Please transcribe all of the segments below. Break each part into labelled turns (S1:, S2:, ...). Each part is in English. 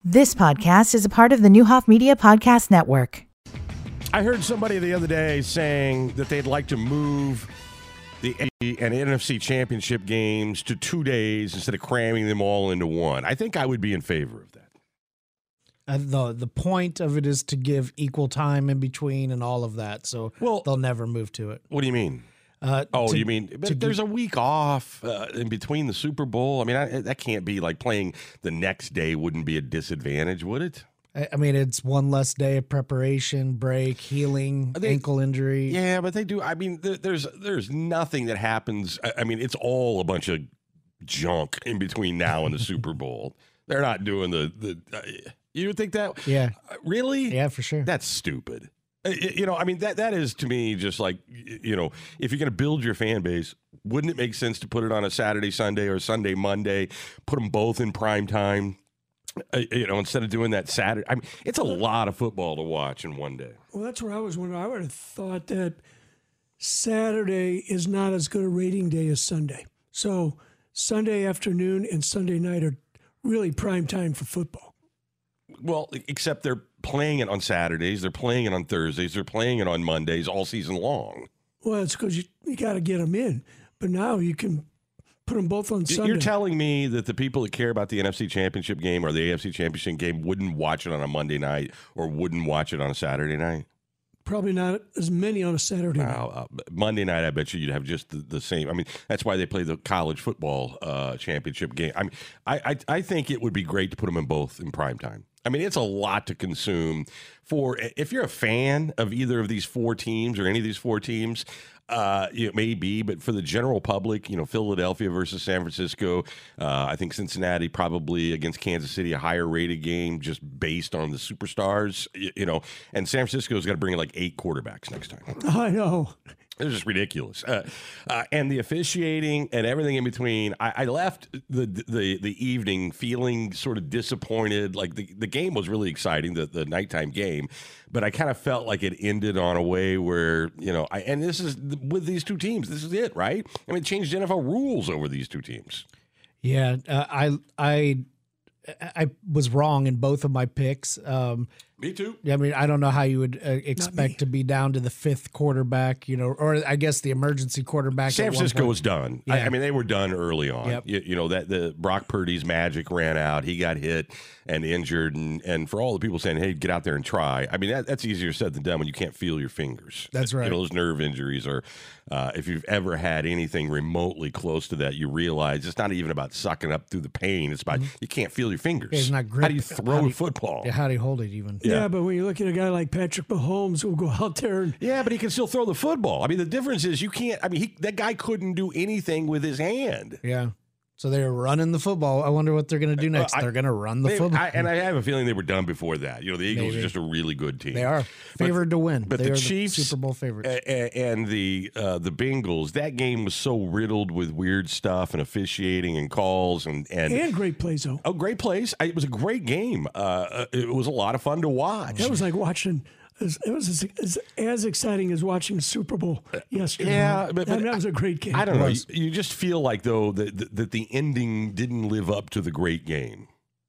S1: This podcast is a part of the Newhoff Media Podcast Network.
S2: I heard somebody the other day saying that they'd like to move the AFC and NFC championship games to 2 days instead of cramming them all into one. I think I would be in favor of that.
S3: The point of it is to give equal time in between and all of that, so they'll never move to it.
S2: What do you mean? You mean there's a week off in between the Super Bowl? I mean, that can't be like playing the next day wouldn't be a disadvantage, would it?
S3: I mean, it's one less day of preparation, break, healing, ankle injury.
S2: Yeah, but they do. I mean, there's nothing that happens. I mean, it's all a bunch of junk in between now and the Super Bowl. They're not doing you would think that?
S3: Yeah.
S2: Really?
S3: Yeah, for sure.
S2: That's stupid. I mean, that is to me just like, if you're going to build your fan base, wouldn't it make sense to put it on a Saturday, Sunday, or Sunday, Monday, put them both in prime time, instead of doing that Saturday? I mean, it's a lot of football to watch in one day.
S4: Well, that's where I was wondering. I would have thought that Saturday is not as good a rating day as Sunday. So Sunday afternoon and Sunday night are really prime time for football.
S2: Well, except they're playing it on Saturdays, they're playing it on Thursdays, they're playing it on Mondays all season long.
S4: Well, it's because you got to get them in. But now you can put them both on Sunday.
S2: You're telling me that the people that care about the NFC Championship game or the AFC Championship game wouldn't watch it on a Monday night or wouldn't watch it on a Saturday night?
S4: Probably not as many on a Saturday night.
S2: Monday night, I bet you'd have just the same. I mean, that's why they play the college football championship game. I mean, I think it would be great to put them in both in prime time. I mean, it's a lot to consume if you're a fan of either of these four teams or any of these four teams. It may be, but for the general public, Philadelphia versus San Francisco, I think Cincinnati probably against Kansas City, a higher rated game just based on the superstars, and San Francisco's got to bring in like 8 quarterbacks next time.
S4: I know.
S2: It's just ridiculous. And the officiating and everything in between, I left the evening feeling sort of disappointed. Like the game was really exciting, the nighttime game, but I kind of felt like it ended on a way where, and this is with these two teams, this is it, right? I mean, it changed NFL rules over these two teams.
S3: Yeah, I was wrong in both of my picks.
S2: Me too.
S3: I mean, I don't know how you would expect to be down to the 5th quarterback, or I guess the emergency quarterback.
S2: San Francisco was done.
S3: Yeah.
S2: I mean, they were done early on.
S3: Yep.
S2: That the Brock Purdy's magic ran out. He got hit and injured, and for all the people saying, "Hey, get out there and try," I mean, that's easier said than done when you can't feel your fingers.
S3: That's right.
S2: Those nerve injuries are. If you've ever had anything remotely close to that, you realize it's not even about sucking up through the pain. It's about you can't feel your fingers.
S3: It's not grip.
S2: How do you throw a football?
S3: Yeah, how do you hold it even?
S4: Yeah, but when you look at a guy like Patrick Mahomes who will go out there and...
S2: Yeah, but he can still throw the football. I mean, the difference is you can't... I mean, that guy couldn't do anything with his hand.
S3: Yeah. So they're running the football. I wonder what they're going to do next. They're going to run the football.
S2: And I have a feeling they were done before that. The Eagles are just a really good team.
S3: They are favored to win.
S2: But
S3: they
S2: the
S3: are
S2: Chiefs,
S3: the Super Bowl favorites,
S2: and the Bengals, that game was so riddled with weird stuff and officiating and calls and
S4: great plays, though.
S2: Oh, great plays! It was a great game. It was a lot of fun to watch.
S4: That was like watching. It was as exciting as watching the Super Bowl yesterday.
S2: Yeah, but
S4: that was a great game.
S2: I don't know. You just feel like, though, that the ending didn't live up to the great game.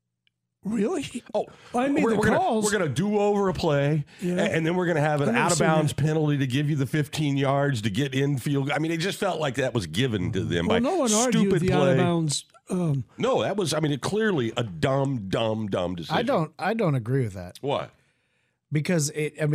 S4: Really?
S2: Oh,
S4: I mean,
S2: we're going to do over a play, and then we're going to have an out-of-bounds penalty to give you the 15 yards to get in field. I mean, it just felt like that was given to them by
S4: no one
S2: stupid
S4: argued the
S2: play.
S4: Out-of-bounds.
S2: No, that was, clearly a dumb decision.
S3: I don't agree with that.
S2: What?
S3: Because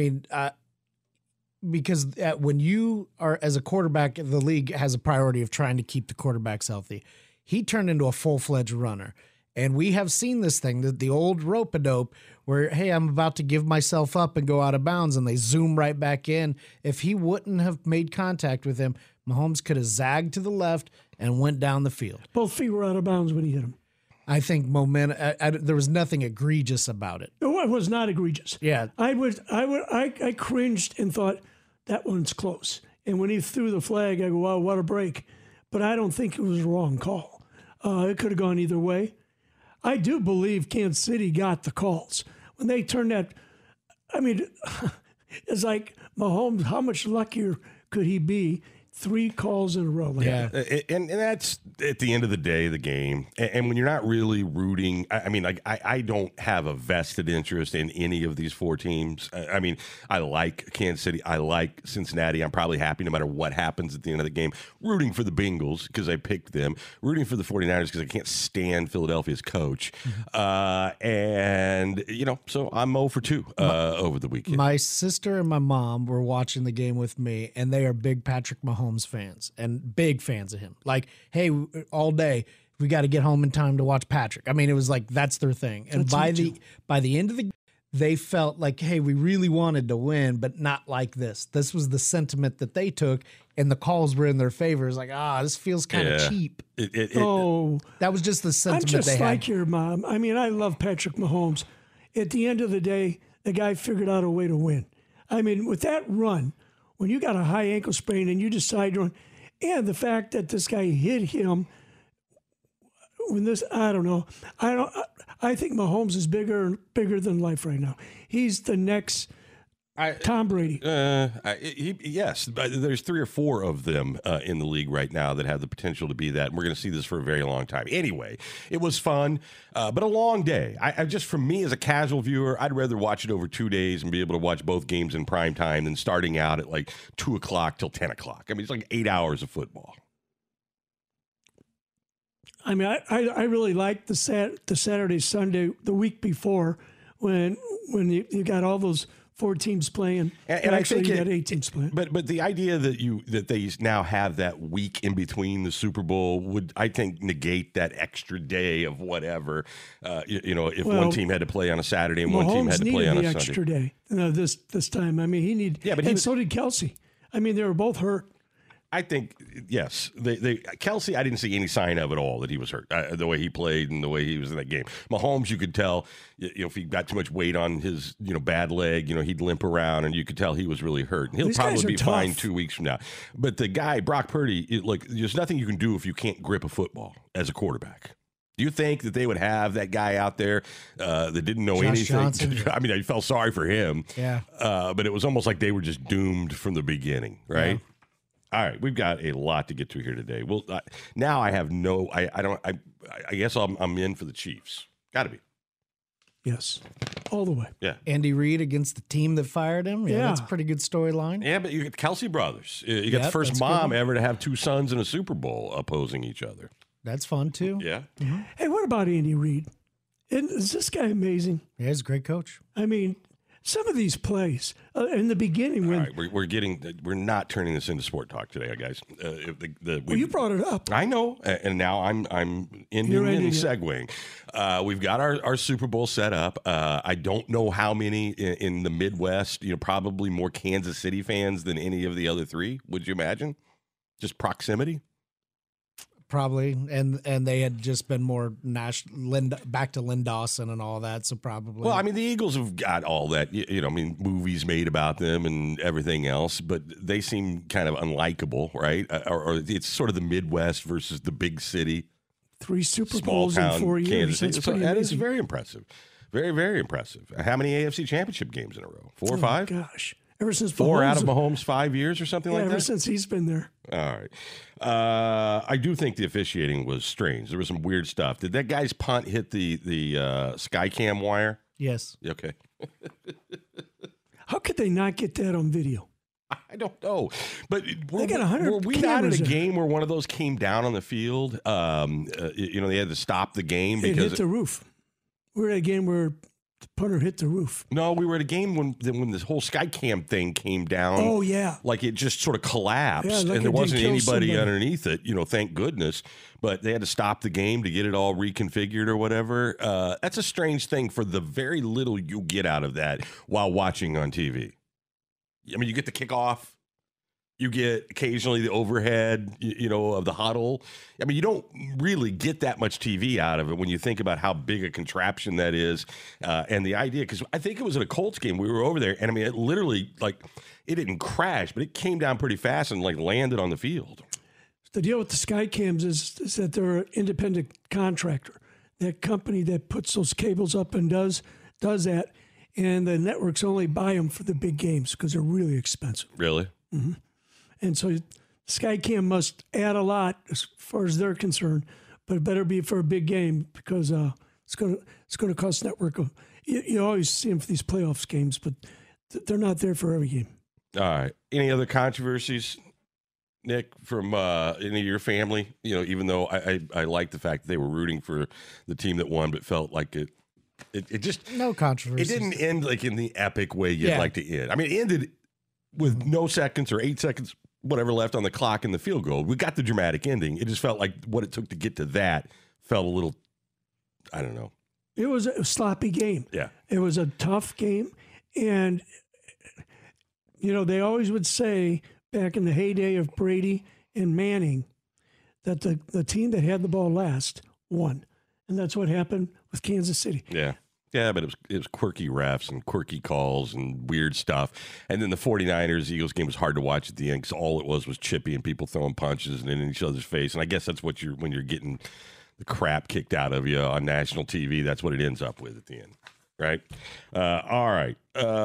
S3: when you are as a quarterback, the league has a priority of trying to keep the quarterbacks healthy. He turned into a full-fledged runner. And we have seen this thing, the old rope-a-dope, where, hey, I'm about to give myself up and go out of bounds, and they zoom right back in. If he wouldn't have made contact with him, Mahomes could have zagged to the left and went down the field.
S4: Both feet were out of bounds when he hit him.
S3: I think there was nothing egregious about it.
S4: No, it was not egregious.
S3: Yeah.
S4: I cringed and thought, that one's close. And when he threw the flag, I go, wow, what a break. But I don't think it was a wrong call. It could have gone either way. I do believe Kansas City got the calls. When they turned that, it's like Mahomes, how much luckier could he be 3 calls in a row. Like
S3: Yeah.
S4: that.
S2: And that's at the end of the day, the game. And when you're not really rooting, I mean, like I don't have a vested interest in any of these 4 teams. I mean, I like Kansas City. I like Cincinnati. I'm probably happy no matter what happens at the end of the game. Rooting for the Bengals because I picked them. Rooting for the 49ers because I can't stand Philadelphia's coach. And, so I'm 0 for 2 over the weekend.
S3: My sister and my mom were watching the game with me, and they are big Patrick Mahomes fans and big fans of him. Like, hey, all day we got to get home in time to watch Patrick. I mean, it was like that's their thing. And by the end of the, they felt like, hey, we really wanted to win, but not like this. This was the sentiment that they took, and the calls were in their favor. It's like, this feels kind of cheap. That was just the sentiment
S4: I'm just
S3: they
S4: like
S3: had.
S4: your mom. I mean, I love Patrick Mahomes. At the end of the day, the guy figured out a way to win. I mean, with that run, when you got a high ankle sprain and you decide to run, and the fact that this guy hit him when this, I don't know. I think Mahomes is bigger than life right now. He's the next Tom Brady.
S2: Yes, there's 3 or 4 of them in the league right now that have the potential to be that. And we're going to see this for a very long time. Anyway, it was fun, but a long day. I just, for me as a casual viewer, I'd rather watch it over 2 days and be able to watch both games in prime time than starting out at like 2 o'clock till 10 o'clock. I mean, it's like 8 hours of football.
S4: I mean, I really liked the Saturday, Sunday, the week before when you got all those 4 teams playing, and
S2: I think
S4: you got 8 teams playing.
S2: But the idea that they now have that week in between the Super Bowl would, I think, negate that extra day of whatever. If one team had to play on a Saturday and one team had to play on a Sunday.
S4: Extra day this time. I mean, he needed. Yeah, but so did Kelsey. I mean, they were both hurt.
S2: I think, yes. Kelsey, I didn't see any sign of at all that he was hurt, the way he played and the way he was in that game. Mahomes, you could tell, if he got too much weight on his, bad leg, he'd limp around, and you could tell he was really hurt. And he'll probably be fine 2 weeks from now. But the guy, Brock Purdy, there's nothing you can do if you can't grip a football as a quarterback. Do you think that they would have that guy out there that didn't know anything?
S3: Johnson.
S2: I mean, I felt sorry for him.
S3: Yeah.
S2: But it was almost like they were just doomed from the beginning, right?
S3: Yeah.
S2: All right, we've got a lot to get to here today. Well, now I have I guess I'm in for the Chiefs. Got to be.
S4: Yes, all the way.
S2: Yeah.
S3: Andy Reid against the team that fired him. Yeah, that's a pretty good storyline.
S2: Yeah, but you get the Kelsey brothers. You got the first mom ever to have 2 sons in a Super Bowl opposing each other.
S3: That's fun too.
S2: Yeah.
S4: Mm-hmm. Hey, what about Andy Reid? Is this guy amazing?
S3: Yeah, he's a great coach.
S4: I mean, some of these plays in the beginning when
S2: we're not turning this into sport talk today, guys.
S4: You brought it up.
S2: I know, and now I'm ending and segueing. We've got our Super Bowl set up. I don't know how many in the Midwest. Probably more Kansas City fans than any of the other 3. Would you imagine? Just proximity.
S3: Probably, and they had just been more back to Lynn Dawson and all that, so probably.
S2: Well, I mean, the Eagles have got all that, movies made about them and everything else, but they seem kind of unlikable, right? Or it's sort of the Midwest versus the big city.
S4: 3 Super Bowls in 4 years.
S2: That is very impressive. Very, very impressive. How many AFC Championship games in a row? 4 or 5?
S4: Gosh. Ever since
S2: 4 out of Mahomes' 5 years or something like that?
S4: Ever since he's been there.
S2: All right. I do think the officiating was strange. There was some weird stuff. Did that guy's punt hit the Skycam wire?
S3: Yes.
S2: Okay.
S4: How could they not get that on video?
S2: I don't know. But
S4: they got 100
S2: were we not at a game where one of those came down on the field? They had to stop the game because
S4: it hit the roof. We were at a game where the punter hit the roof.
S2: No, we were at a game when this whole Skycam thing came down.
S4: Oh, yeah.
S2: Like it just sort of collapsed,
S4: like
S2: and there wasn't anybody
S4: somebody
S2: underneath it, thank goodness. But they had to stop the game to get it all reconfigured or whatever. That's a strange thing for the very little you get out of that while watching on TV. I mean, you get the kickoff. You get occasionally the overhead, of the huddle. I mean, you don't really get that much TV out of it when you think about how big a contraption that is. And the idea, because I think it was at a Colts game. We were over there, and I mean, it literally, it didn't crash, but it came down pretty fast and, landed on the field.
S4: The deal with the Skycams is that they're an independent contractor. That company that puts those cables up and does that, and the networks only buy them for the big games because they're really expensive.
S2: Really?
S4: Mm-hmm. And so Skycam must add a lot as far as they're concerned, but it better be for a big game because it's going to cost network. You always see them for these playoffs games, but they're not there for every game.
S2: All right. Any other controversies, Nick, from any of your family? Even though I like the fact that they were rooting for the team that won, but felt like it just
S3: no controversy.
S2: It didn't end like in the epic way you'd like to end. I mean, it ended with no seconds or 8 seconds, whatever left on the clock in the field goal. We got the dramatic ending. It just felt like what it took to get to that felt a little, I don't know.
S4: It was a sloppy game.
S2: Yeah.
S4: It was a tough game. And, they always would say back in the heyday of Brady and Manning that the team that had the ball last won. And that's what happened with Kansas City.
S2: Yeah. Yeah, but it was quirky refs and quirky calls and weird stuff. And then the 49ers-Eagles game was hard to watch at the end because all it was Chippy and people throwing punches and in each other's face. And I guess that's what when you're getting the crap kicked out of you on national TV, that's what it ends up with at the end, right? All right.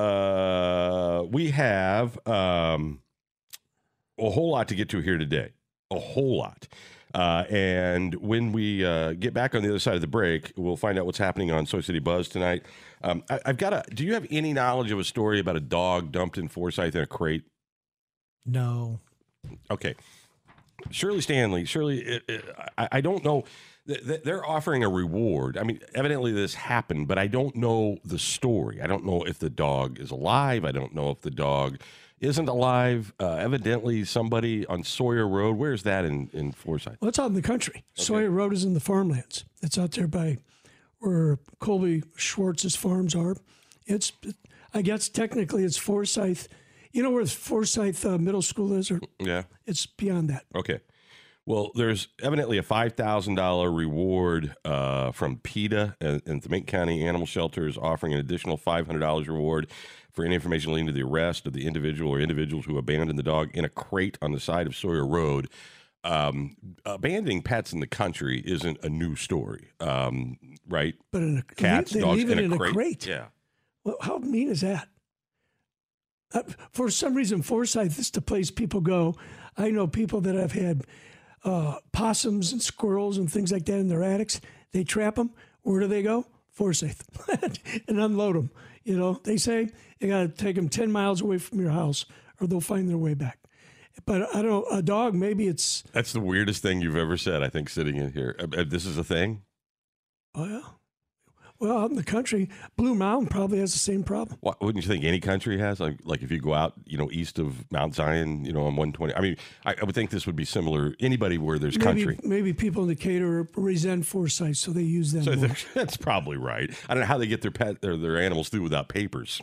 S2: We have a whole lot to get to here today, a whole lot. And when we get back on the other side of the break, we'll find out what's happening on Soy City Buzz tonight. Do you have any knowledge of a story about a dog dumped in Forsyth in a crate?
S3: No.
S2: Okay. Shirley Stanley, I don't know. They're offering a reward. I mean, evidently this happened, but I don't know the story. I don't know if the dog is alive. I don't know if the dog isn't alive. Evidently somebody on Sawyer Road. Where's that in Forsyth?
S4: Well, it's out in the country. Okay. Sawyer Road is in the farmlands. It's out there by where Colby Schwartz's farms are. I guess technically it's Forsyth. You know where Forsyth Middle School is?
S2: Yeah.
S4: It's beyond that.
S2: Okay. Well, there's evidently a $5,000 reward from PETA and the Macon County Animal Shelter is offering an additional $500 reward for any information leading to the arrest of the individual or individuals who abandoned the dog in a crate on the side of Sawyer Road. Abandoning pets in the country isn't a new story, right?
S4: But
S2: cats,
S4: they
S2: dogs
S4: leave it in a
S2: crate.
S4: crate.
S2: Yeah.
S4: Well, how mean is that? For some reason, Forsyth is the place people go. I know people that have had possums and squirrels and things like that in their attics. They trap them. Where do they go? Forsyth and unload them. They say you got to take them 10 miles away from your house or they'll find their way back. But I don't know, a dog, maybe it's...
S2: That's the weirdest thing you've ever said, I think, sitting in here. This is a thing?
S4: Oh, yeah. Well, out in the country, Blue Mountain probably has the same problem.
S2: Wouldn't you think any country has? Like if you go out, east of Mount Zion, on 120. I mean, I would think this would be similar. Anybody where there's country.
S4: Maybe people in Decatur resent Forsyth, so they use them. So
S2: that's probably right. I don't know how they get their pet or their animals through without papers.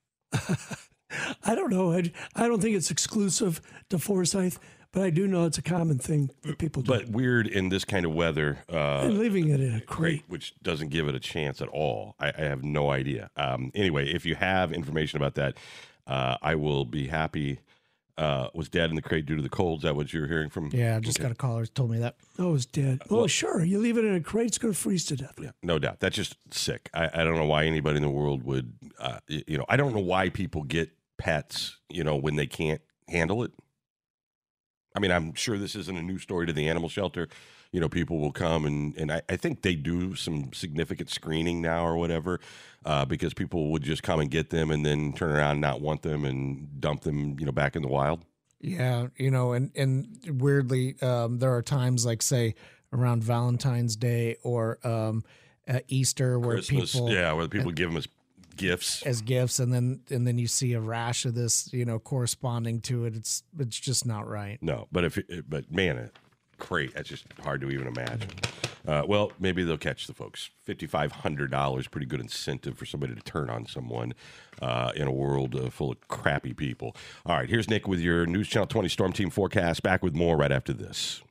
S4: I don't know. I don't think it's exclusive to Forsyth, but I do know it's a common thing that people do.
S2: But weird in this kind of weather.
S4: And leaving it in a crate.
S2: Which doesn't give it a chance at all. I have no idea. Anyway, if you have information about that, I will be happy. Was Dad in the crate due to the cold? Is that what you're hearing from?
S3: Yeah, I just got a caller who told me that.
S4: Oh, it's dead. Well, sure. You leave it in a crate, it's going to freeze to death.
S2: Yeah, no doubt. That's just sick. I don't know why anybody in the world would, I don't know why people get pets, when they can't handle it. I mean, I'm sure this isn't a new story to the animal shelter. People will come and I think they do some significant screening now or whatever, because people would just come and get them and then turn around and not want them and dump them, back in the wild.
S3: Yeah, and weirdly, there are times like, say, around Valentine's Day or Easter where
S2: Christmas,
S3: people...
S2: Yeah, where people give them as gifts,
S3: and then you see a rash of this, corresponding to it. It's just not right.
S2: No, but man, a crate, that's just hard to even imagine. Well, maybe they'll catch the folks. $5,500, pretty good incentive for somebody to turn on someone in a world full of crappy people. All right, here's Nick with your News Channel 20 Storm Team forecast. Back with more right after this.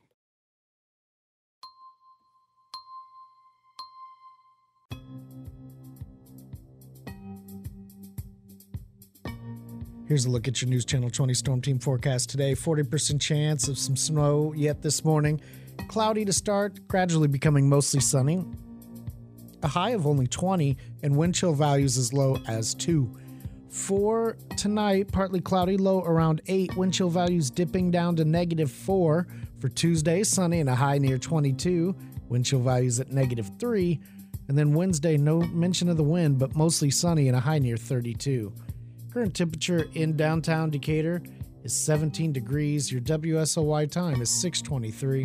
S3: Here's a look at your News Channel 20 Storm Team forecast today. 40% chance of some snow yet this morning. Cloudy to start, gradually becoming mostly sunny. A high of only 20 and wind chill values as low as 2. For tonight, partly cloudy, low around 8. Wind chill values dipping down to -4. For Tuesday, sunny and a high near 22. Wind chill values at -3. And then Wednesday, no mention of the wind, but mostly sunny and a high near 32. Current temperature in downtown Decatur is 17 degrees. Your WSOY time is 6:23.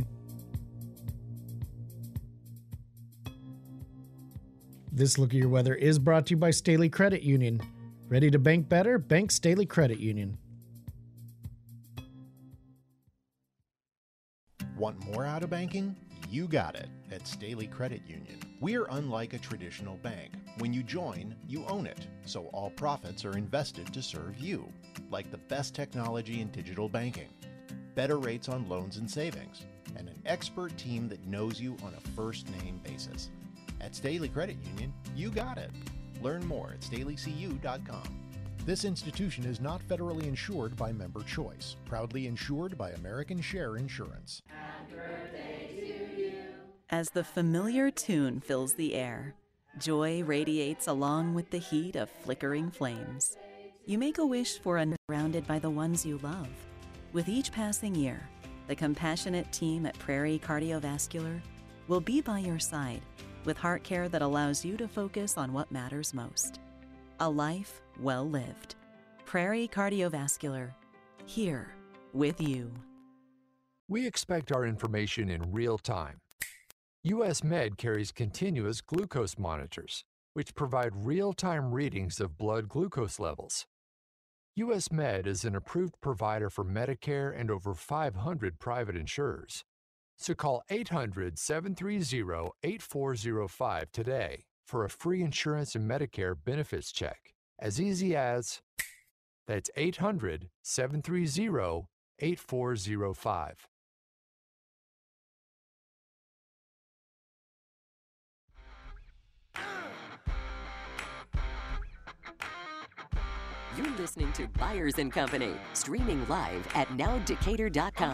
S3: This look at your weather is brought to you by Staley Credit Union. Ready to bank better? Bank Staley Credit Union.
S5: Want more out of banking? You got it at Staley Credit Union. We're unlike a traditional bank. When you join, you own it, so all profits are invested to serve you, like the best technology in digital banking, better rates on loans and savings, and an expert team that knows you on a first-name basis. At Staley Credit Union, you got it. Learn more at staleycu.com. This institution is not federally insured by Member Choice. Proudly insured by American Share Insurance.
S6: As the familiar tune fills the air, joy radiates along with the heat of flickering flames. You make a wish for a surrounded by the ones you love. With each passing year, the compassionate team at Prairie Cardiovascular will be by your side with heart care that allows you to focus on what matters most. A life well lived. Prairie Cardiovascular, here with you.
S7: We expect our information in real time. US Med carries continuous glucose monitors, which provide real-time readings of blood glucose levels. US Med is an approved provider for Medicare and over 500 private insurers. So call 800-730-8405 today for a free insurance and Medicare benefits check. As easy as, that's 800-730-8405.
S8: You're listening to Byers & Company, streaming live at nowdecatur.com.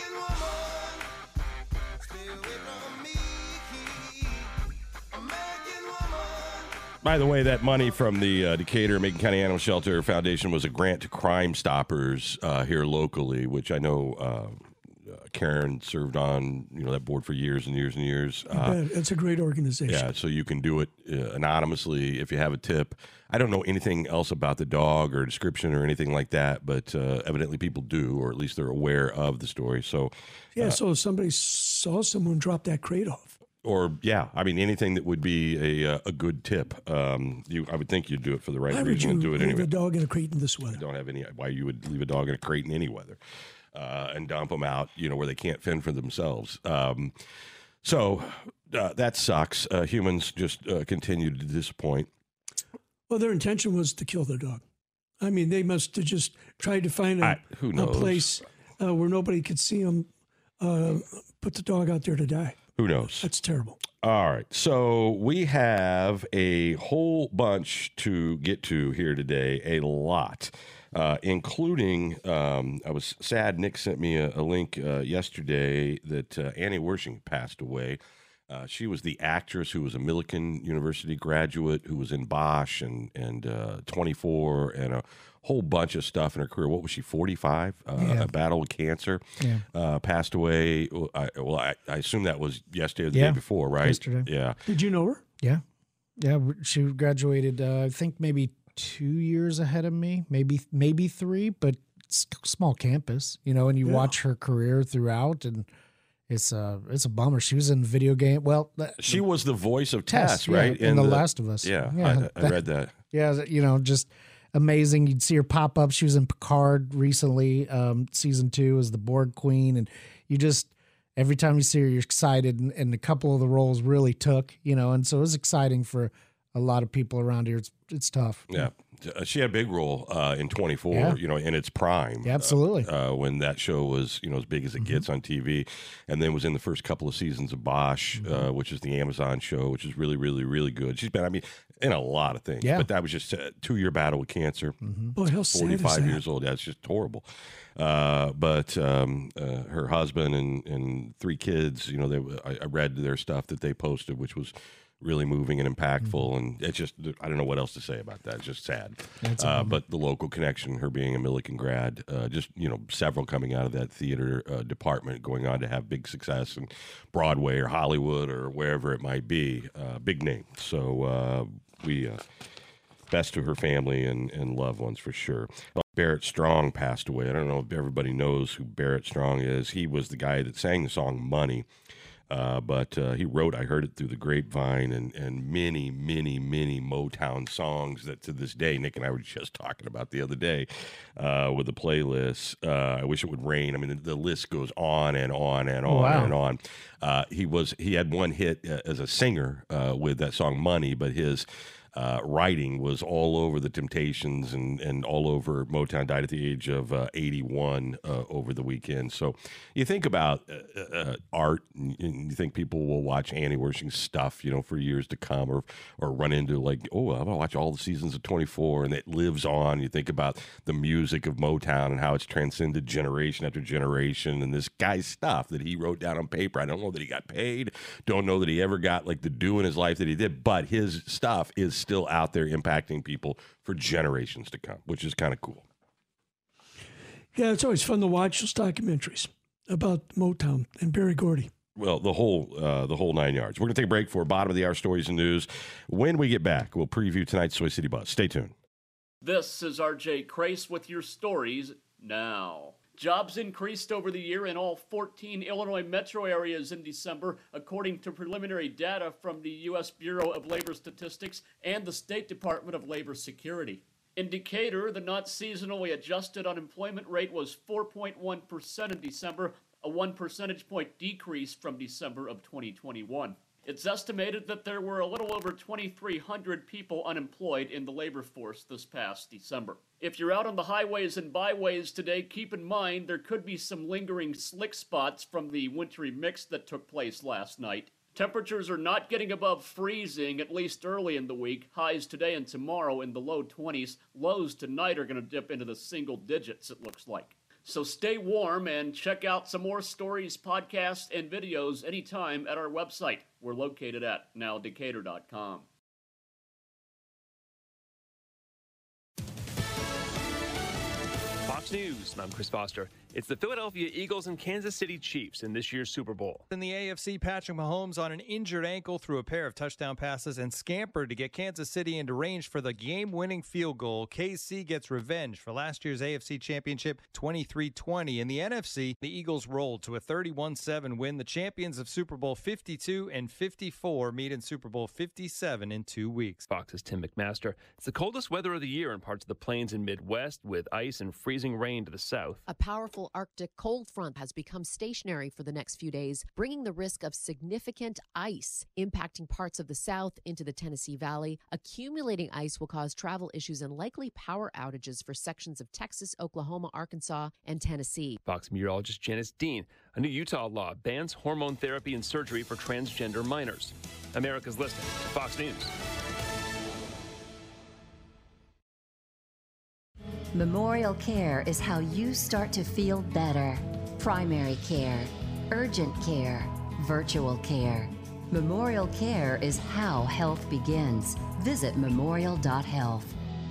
S2: By the way, that money from the Decatur Macon County Animal Shelter Foundation was a grant to Crime Stoppers here locally, which I know Karen served on that board for years and years and years.
S4: It's a great organization.
S2: Yeah, so you can do it anonymously if you have a tip. I don't know anything else about the dog or description or anything like that, but evidently people do, or at least they're aware of the story. So
S4: so if somebody saw someone drop that crate off.
S2: Or, anything that would be a good tip. I would think you'd do it for the right reason and do it
S4: leave
S2: anyway.
S4: a dog in a crate in this weather?
S2: I don't have any why you would leave a dog in a crate in any weather and dump them out, where they can't fend for themselves. So that sucks. Humans just continue to disappoint.
S4: Well, their intention was to kill their dog. I mean, they must have just tried to find a place where nobody could see them put the dog out there to die.
S2: Who knows?
S4: That's terrible.
S2: All right. So we have a whole bunch to get to here today, a lot, including, I was sad Nick sent me a link yesterday that Annie Wershing passed away. She was the actress who was a Millikan University graduate who was in Bosch and 24 and a whole bunch of stuff in her career. What was she, 45? A battle with cancer. Yeah. Passed away. I assume that was yesterday or the day before, right?
S3: Yesterday.
S2: Yeah.
S4: Did you know her?
S3: Yeah. Yeah, she graduated, I think maybe 2 years ahead of me, maybe 3, but it's a small campus, and you watch her career throughout, and it's a bummer. She was in video game. Well,
S2: she was the voice of Tess, right?
S3: In The Last of Us.
S2: Yeah, I read that. Yeah,
S3: just amazing. You'd see her pop up. She was in Picard recently, season 2 as the Borg Queen, and you just every time you see her, you're excited. And a couple of the roles really took, and so it was exciting for a lot of people around here. It's tough.
S2: Yeah. She had a big role in 24, in its prime.
S3: Yeah, absolutely.
S2: When that show was, as big as it gets on TV. And then was in the first couple of seasons of Bosch, which is the Amazon show, which is really, really, really good. She's been, in a lot of things. Yeah. But that was just a 2-year battle with cancer.
S4: Boy, how sad
S2: 45
S4: is that?
S2: years old. Yeah, it's just horrible. But her husband and 3 kids, I read their stuff that they posted, which was really moving and impactful. And it's just, I don't know what else to say about that. It's just sad. But the local connection, her being a Millikan grad, just, several coming out of that theater department going on to have big success in Broadway or Hollywood or wherever it might be. Big name. So we best to her family and loved ones for sure. Barrett Strong passed away. I don't know if everybody knows who Barrett Strong is. He was the guy that sang the song Money. But he wrote, I heard it through the grapevine, and many, many, many Motown songs that to this day, Nick and I were just talking about the other day with the playlist. I Wish It Would Rain. I mean, the list goes on and on and on and on. He had one hit as a singer with that song Money, but his writing was all over the Temptations and all over Motown. Died at the age of 81 over the weekend. So you think about art, and you think people will watch Annie Wersching's stuff, for years to come, or run into like, I'm going to watch all the seasons of 24, and it lives on. You think about the music of Motown and how it's transcended generation after generation, and this guy's stuff that he wrote down on paper. I don't know that he got paid. Don't know that he ever got like the due in his life that he did, but his stuff is still out there impacting people for generations to come, which is kind of cool.
S4: Yeah, it's always fun to watch those documentaries about Motown and Berry Gordy.
S2: Well, the whole 9 yards. We're going to take a break for bottom of the hour stories and news. When we get back, we'll preview tonight's Soy City Buzz. Stay tuned.
S9: This is RJ Crace with your stories now. Jobs increased over the year in all 14 Illinois metro areas in December, according to preliminary data from the U.S. Bureau of Labor Statistics and the State Department of Labor Security. In Decatur, the not seasonally adjusted unemployment rate was 4.1% in December, a 1 percentage point decrease from December of 2021. It's estimated that there were a little over 2,300 people unemployed in the labor force this past December. If you're out on the highways and byways today, keep in mind there could be some lingering slick spots from the wintry mix that took place last night. Temperatures are not getting above freezing, at least early in the week. Highs today and tomorrow in the low 20s. Lows tonight are going to dip into the single digits, it looks like. So stay warm and check out some more stories, podcasts, and videos anytime at our website. We're located at nowdecatur.com.
S10: Fox News, I'm Chris Foster. It's the Philadelphia Eagles and Kansas City Chiefs in this year's Super Bowl.
S11: In the AFC, Patrick Mahomes on an injured ankle threw a pair of touchdown passes and scampered to get Kansas City into range for the game-winning field goal. KC gets revenge for last year's AFC Championship 23-20. In the NFC, the Eagles rolled to a 31-7 win. The champions of Super Bowl 52 and 54 meet in Super Bowl 57 in 2 weeks.
S10: Fox's Tim McMaster. It's the coldest weather of the year in parts of the plains and Midwest, with ice and freezing rain to the south.
S12: A powerful Arctic cold front has become stationary for the next few days, bringing the risk of significant ice impacting parts of the south into the Tennessee Valley. Accumulating ice will cause travel issues and likely power outages for sections of Texas, Oklahoma, Arkansas, and Tennessee.
S10: Fox meteorologist Janice Dean. A new Utah law bans hormone therapy and surgery for transgender minors. America's listening to Fox News.
S13: Memorial Care is how you start to feel better. Primary care, urgent care, virtual care. Memorial Care is how health begins. Visit memorial.health.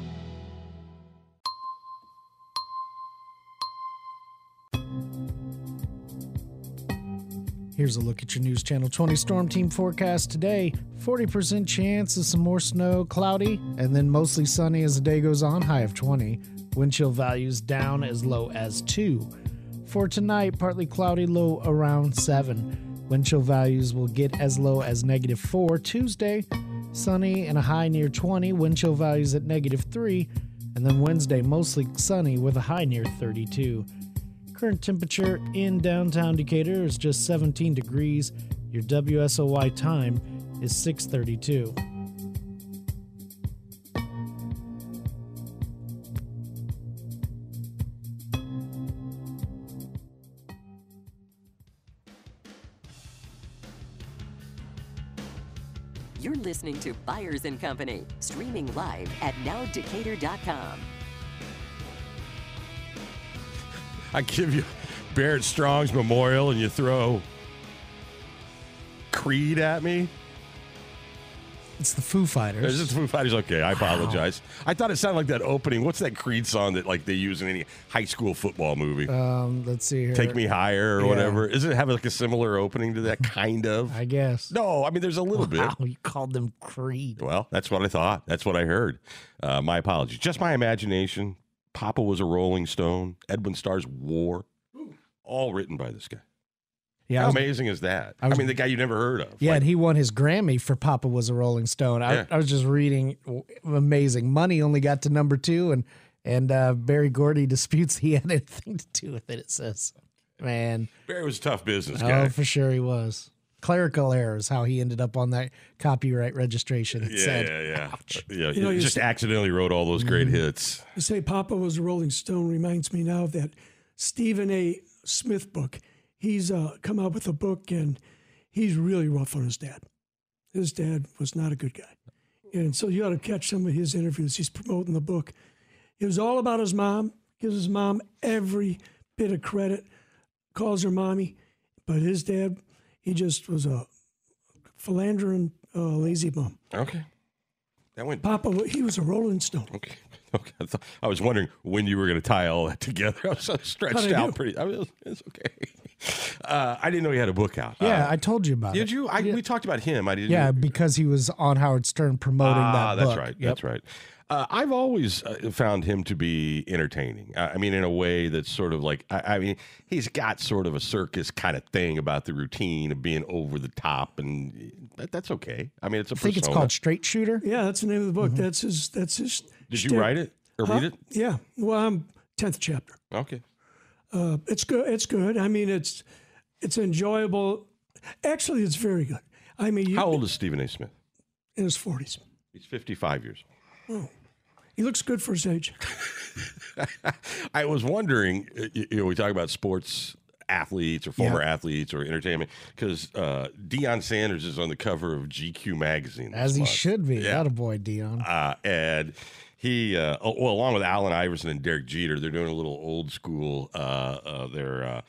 S3: Here's a look at your News Channel 20 Storm Team forecast today. 40% chance of some more snow, cloudy, and then mostly sunny as the day goes on, high of 20. Wind chill values down as low as 2. For tonight, partly cloudy, low around 7. Wind chill values will get as low as -4. Tuesday, sunny and a high near 20. Wind chill values at -3. And then Wednesday, mostly sunny with a high near 32. Current temperature in downtown Decatur is just 17 degrees. Your WSOY time is 6:32.
S8: You're listening to Byers & Company, streaming live at nowdecatur.com.
S2: I give you Barrett Strong's memorial and you throw Creed at me.
S3: It's the Foo Fighters.
S2: Is it the Foo Fighters? Okay, I apologize. I thought it sounded like that opening. What's that Creed song that like they use in any high school football movie?
S3: Let's see here.
S2: Take Me Higher or whatever. Does it have like a similar opening to that kind of?
S3: I guess.
S2: No, I mean there's a little bit.
S3: Wow, you called them Creed.
S2: Well, that's what I thought. That's what I heard. My apologies. Just my imagination. Papa was a Rolling Stone. Edwin Starr's War. All written by this guy.
S3: Yeah,
S2: How amazing is that? I mean, the guy you never heard of.
S3: Yeah, and he won his Grammy for Papa Was a Rolling Stone. I was just reading, amazing. Money only got to number 2, and Barry Gordy disputes he had anything to do with it, it says. Man.
S2: Barry was a tough business guy.
S3: Oh, for sure he was. Clerical errors, how he ended up on that copyright registration. It said. Ouch.
S2: Yeah, you just accidentally wrote all those great hits.
S4: You say Papa Was a Rolling Stone reminds me now of that Stephen A. Smith book. He's come out with a book, and he's really rough on his dad. His dad was not a good guy. And so you ought to catch some of his interviews. He's promoting the book. It was all about his mom, gives his mom every bit of credit, calls her mommy. But his dad, he just was a philandering, lazy bum.
S2: Okay. That went.
S4: Papa, he was a Rolling Stone.
S2: Okay. Okay. I was wondering when you were going to tie all that together. I was so stretched out pretty. It's okay. I didn't know he had a book out.
S3: Yeah, I told you about it.
S2: Did you? We talked about him. I didn't.
S3: Yeah, because he was on Howard Stern promoting that book.
S2: That's right. Yep. That's right. I've always found him to be entertaining. I mean, in a way that's sort of like, I mean, he's got sort of a circus kind of thing about the routine of being over the top, and that's okay. I mean, it's a persona.
S3: I think it's called Straight Shooter.
S4: Yeah, that's the name of the book.
S3: Mm-hmm.
S4: That's his.
S2: Did you write it or read it?
S4: Yeah. Well, I'm 10th chapter.
S2: Okay.
S4: It's good. It's good. I mean, it's enjoyable. Actually, it's very good. I mean,
S2: how old is Stephen A. Smith?
S4: In his 40s.
S2: He's 55 years old.
S4: Oh, he looks good for his age.
S2: I was wondering, we talk about sports athletes or former athletes or entertainment, because Deion Sanders is on the cover of GQ magazine.
S3: As he should be.
S2: Yeah.
S3: Attaboy, Deion.
S2: And he, along with Allen Iverson and Derek Jeter, they're doing a little old school, their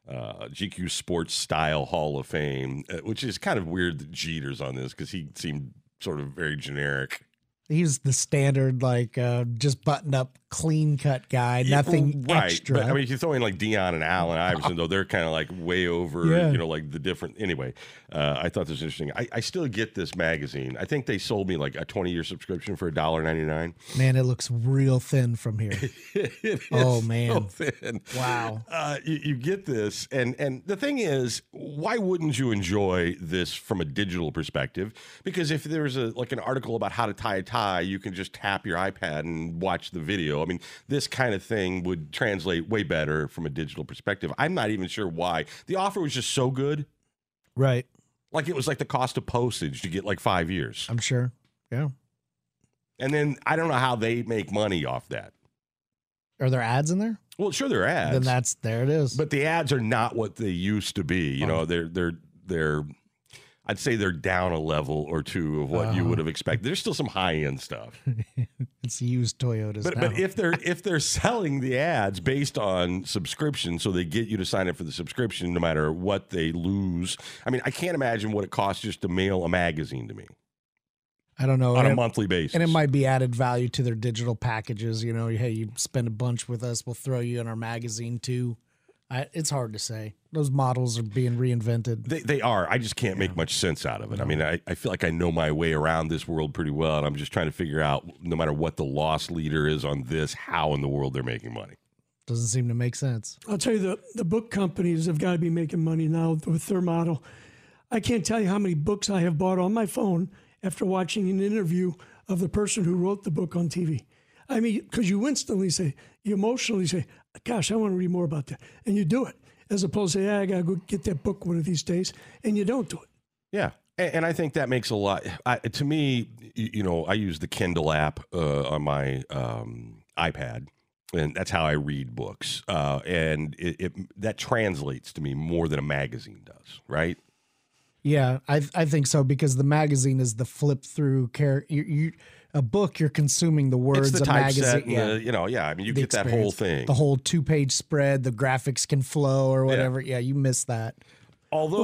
S2: GQ Sports Style Hall of Fame, which is kind of weird that Jeter's on this because he seemed sort of very generic.
S3: He's the standard, like, just buttoned up, clean cut guy, nothing extra.
S2: But I mean, if you throw in like Deion and Allen Iverson, though, they're kind of like way over, like the different. Anyway, I thought this was interesting. I still get this magazine. I think they sold me like a 20-year subscription for $1.99.
S3: Man, it looks real thin from here. Oh, man.
S2: So thin.
S3: Wow.
S2: You get this. And the thing is, why wouldn't you enjoy this from a digital perspective? Because if there's an article about how to tie a tie, you can just tap your iPad and watch the video. I mean, this kind of thing would translate way better from a digital perspective. I'm not even sure why. The offer was just so good.
S3: Right.
S2: Like it was like the cost of postage to get like 5 years.
S3: I'm sure. Yeah.
S2: And then I don't know how they make money off that.
S3: Are there ads in there?
S2: Well, sure there are ads.
S3: Then there it is.
S2: But the ads are not what they used to be. You know, they're I'd say they're down a level or two of what you would have expected. There's still some high-end stuff.
S3: It's used Toyotas now.
S2: But if they're selling the ads based on subscription, so they get you to sign up for the subscription no matter what they lose. I mean, I can't imagine what it costs just to mail a magazine to me.
S3: I don't know.
S2: On a monthly basis.
S3: And it might be added value to their digital packages. You know, hey, you spend a bunch with us, we'll throw you in our magazine too. It's hard to say. Those models are being reinvented.
S2: They are. I just can't make much sense out of it. I mean, I feel like I know my way around this world pretty well, and I'm just trying to figure out, no matter what the loss leader is on this, how in the world they're making money.
S3: Doesn't seem to make sense.
S4: I'll tell you, the book companies have got to be making money now with their model. I can't tell you how many books I have bought on my phone after watching an interview of the person who wrote the book on TV. I mean, because you instantly say, you emotionally say, gosh, I want to read more about that. And you do it, as opposed to, yeah, I got to go get that book one of these days. And you don't do it.
S2: Yeah. And I think that makes a lot. To me, you know, I use the Kindle app on my iPad, and that's how I read books. And that translates to me more than a magazine does, right?
S3: Yeah, I think so, because the magazine is the flip through character. A book, you're consuming the words.
S2: It's the
S3: a
S2: typeset,
S3: magazine,
S2: I mean, you get that whole thing.
S3: The whole 2-page spread, the graphics can flow or whatever. Yeah, you miss that.
S2: Although,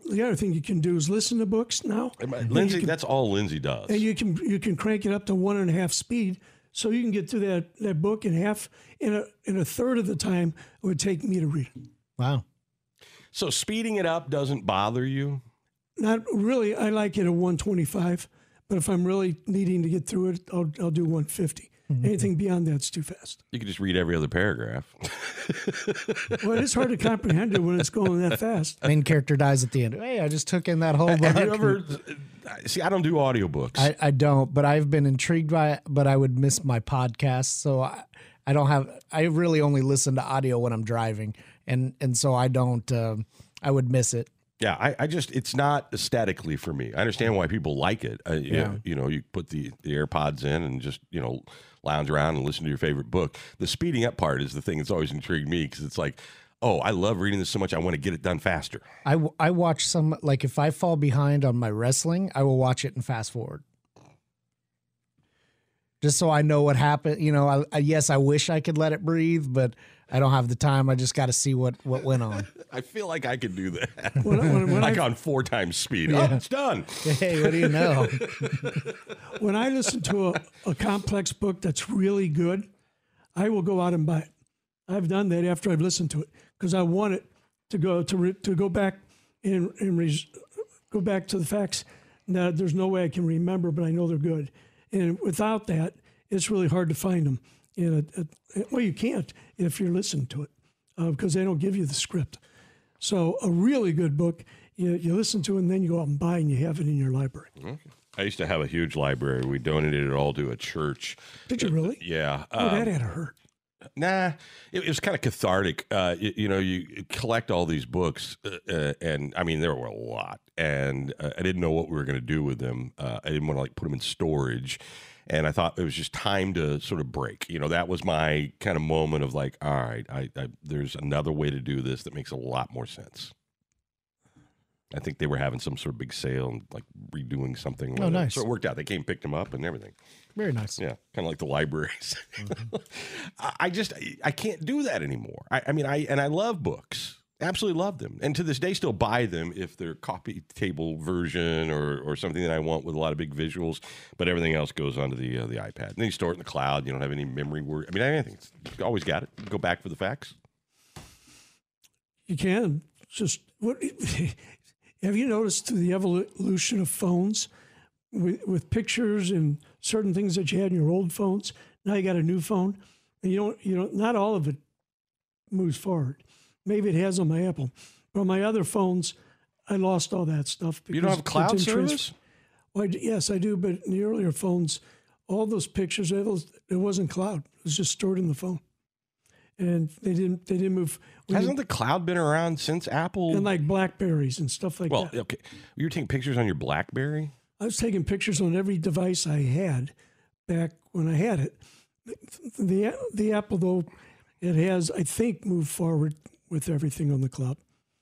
S4: the other thing you can do is listen to books now.
S2: Lindsay, that's all Lindsay does.
S4: And you can crank it up to 1.5 speed, so you can get through that book in a third of the time it would take me to read it.
S3: Wow.
S2: So speeding it up doesn't bother you?
S4: Not really. I like it at 125, but if I'm really needing to get through it, I'll do 150. Anything beyond that's too fast.
S2: You can just read every other paragraph.
S4: Well, it's hard to comprehend it when it's going that fast.
S3: Main character dies at the end. Hey, I just took in that whole book.
S2: Have you ever... See, I don't do audiobooks.
S3: I don't, but I've been intrigued by it, but I would miss my podcast. So I don't have... I really only listen to audio when I'm driving. And so I don't... I would miss it.
S2: Yeah, I just, it's not aesthetically for me. I understand why people like it. You put the AirPods in and just, lounge around and listen to your favorite book. The speeding up part is the thing that's always intrigued me because it's like, oh, I love reading this so much. I want to get it done faster.
S3: I watch some, like if I fall behind on my wrestling, I will watch it and fast forward. Just so I know what happened. Yes, I wish I could let it breathe, but I don't have the time. I just got to see what went on.
S2: I feel like I could do that.
S4: When
S2: like on 4 times speed.
S3: Yeah.
S2: Oh, it's done.
S3: Hey, what do you know?
S4: When I listen to a complex book that's really good, I will go out and buy it. I've done that after I've listened to it because I want it to go back and go back to the facts. Now, there's no way I can remember, but I know they're good. And without that, it's really hard to find them. Well, you can't if you're listening to it because they don't give you the script. So a really good book, you listen to it and then you go out and buy and you have it in your library.
S2: Okay. I used to have a huge library. We donated it all to a church.
S4: Did you really?
S2: Yeah.
S4: Oh, that had to hurt.
S2: Nah, it was kind of cathartic. You collect all these books, and I mean, there were a lot, and I didn't know what we were going to do with them. I didn't want to put them in storage, and I thought it was just time to sort of break. That was my kind of moment of like, all right, there's another way to do this that makes a lot more sense. I think they were having some sort of big sale and redoing something.
S3: Oh, nice.
S2: So it worked out. They came, picked them up and everything.
S3: Very nice.
S2: Yeah, kind of like the libraries. I can't do that anymore. I love books. Absolutely love them. And to this day still buy them if they're coffee table version or something that I want with a lot of big visuals. But everything else goes onto the iPad. And then you store it in the cloud. You don't have any memory work. Anything. You always got it. You go back for the facts.
S4: You can. Just what... Have you noticed through the evolution of phones with pictures and certain things that you had in your old phones? Now you got a new phone, and you don't. Not all of it moves forward. Maybe it has on my Apple, but on my other phones, I lost all that stuff.
S2: You don't have cloud service?
S4: Well, yes, I do. But in the earlier phones, all those pictures, it wasn't cloud. It was just stored in the phone. And they didn't move.
S2: Hasn't the cloud been around since Apple?
S4: And like Blackberries and stuff like that.
S2: Well, okay. You were taking pictures on your Blackberry?
S4: I was taking pictures on every device I had back when I had it. The Apple, though, it has, I think, moved forward with everything on the cloud.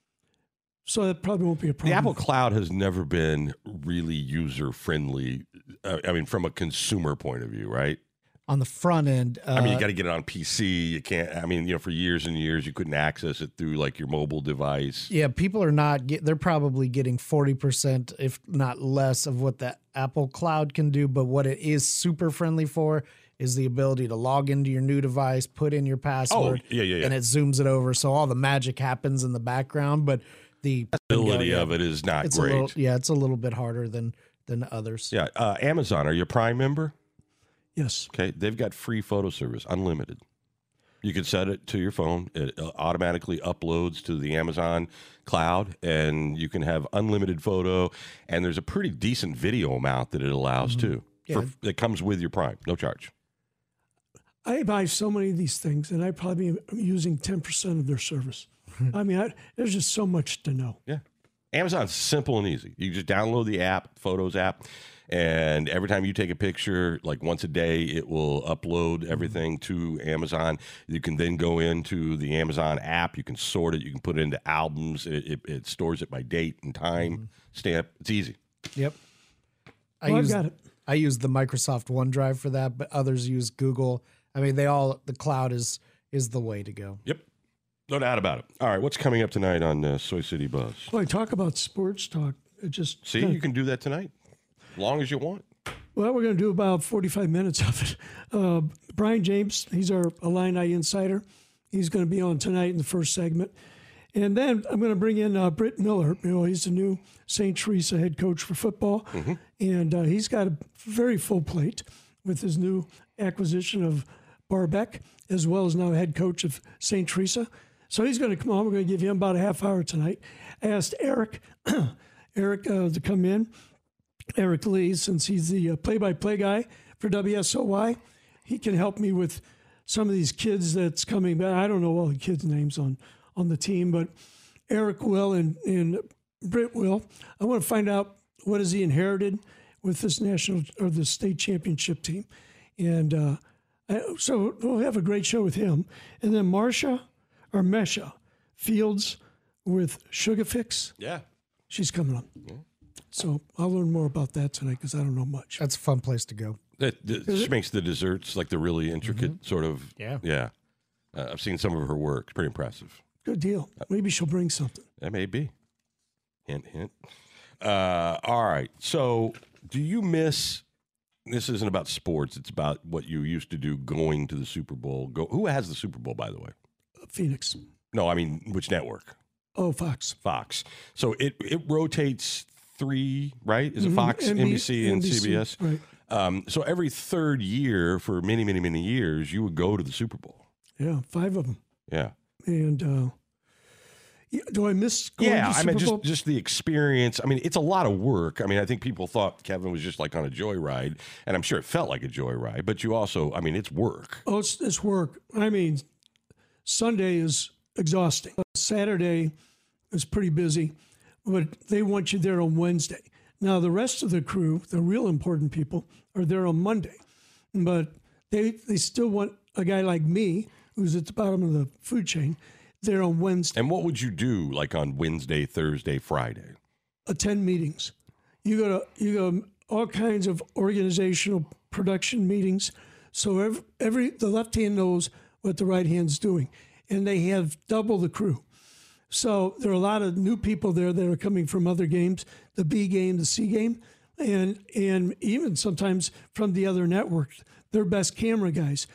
S4: So that probably won't be a problem.
S2: The Apple Cloud has never been really user-friendly, from a consumer point of view, right?
S3: On the front end.
S2: You got to get it on PC. You can't, for years and years, you couldn't access it through your mobile device.
S3: Yeah, people are not, they're probably getting 40%, if not less, of what the Apple Cloud can do. But what it is super friendly for is the ability to log into your new device, put in your password,
S2: and
S3: it zooms it over. So all the magic happens in the background, but the
S2: ability of it is not great.
S3: It's a little bit harder than others.
S2: Yeah. Amazon, are you a Prime member?
S4: Yes.
S2: Okay. They've got free photo service, unlimited. You can set it to your phone. It automatically uploads to the Amazon cloud, and you can have unlimited photo. And there's a pretty decent video amount that it allows, too.
S3: Yeah.
S2: That comes with your Prime, no charge.
S4: I buy so many of these things, and I probably am using 10% of their service. There's just so much to know.
S2: Yeah. Amazon's simple and easy. You just download the app, Photos app, and every time you take a picture, once a day, it will upload everything to Amazon. You can then go into the Amazon app. You can sort it. You can put it into albums. It stores it by date and time stamp. It's easy.
S3: Yep.
S4: I've got it.
S3: I use the Microsoft OneDrive for that, but others use Google. The cloud is the way to go.
S2: Yep. No doubt about it. All right, what's coming up tonight on Soy City Buzz?
S4: Well, I talk about sports talk. It just
S2: See, you can do that tonight, as long as you want.
S4: Well, we're going to do about 45 minutes of it. Brian James, he's our Illini insider. He's going to be on tonight in the first segment. And then I'm going to bring in Britt Miller. He's the new St. Teresa head coach for football. And he's got a very full plate with his new acquisition of Barbeck, as well as now head coach of St. Teresa. So he's going to come on. We're going to give him about a half hour tonight. I asked Eric to come in. Eric Lee, since he's the play-by-play guy for WSOY, he can help me with some of these kids that's coming back. I don't know all the kids' names on the team, but Eric will and Britt will. I want to find out what has he inherited with this national or the state championship team. And so we'll have a great show with him. And then Mesha Fields with Sugar Fix.
S2: Yeah.
S4: She's coming on. Yeah. So I'll learn more about that tonight because I don't know much.
S3: That's a fun place to go.
S2: She makes the desserts like the really intricate sort of. Yeah. I've seen some of her work. It's pretty impressive.
S4: Good deal. Maybe she'll bring something.
S2: That may be. Hint, hint. All right. So do you miss, this isn't about sports. It's about what you used to do going to the Super Bowl. Who has the Super Bowl, by the way?
S4: Phoenix.
S2: No, I mean, which network?
S4: Oh, Fox.
S2: Fox. So it rotates 3, right? Is it Fox, NBC, and CBS?
S4: Right.
S2: So every third year for many, many, many years, you would go to the Super Bowl.
S4: Yeah, 5 of them.
S2: Yeah.
S4: And do I miss going to the Super Bowl?
S2: Just the experience. I mean, it's a lot of work. I mean, I think people thought Kevin was just like on a joyride, and I'm sure it felt like a joyride, but you also, I mean, it's work.
S4: Oh, it's work. I mean, Sunday is exhausting. Saturday is pretty busy, but they want you there on Wednesday. Now, the rest of the crew, the real important people, are there on Monday. But they still want a guy like me, who's at the bottom of the food chain, there on Wednesday.
S2: And what would you do, like on Wednesday, Thursday, Friday?
S4: Attend meetings. You go to all kinds of organizational production meetings. So the left hand knows what the right hand's doing. And they have double the crew. So there are a lot of new people there that are coming from other games, the B game, the C game, and even sometimes from the other networks. Their best camera guys.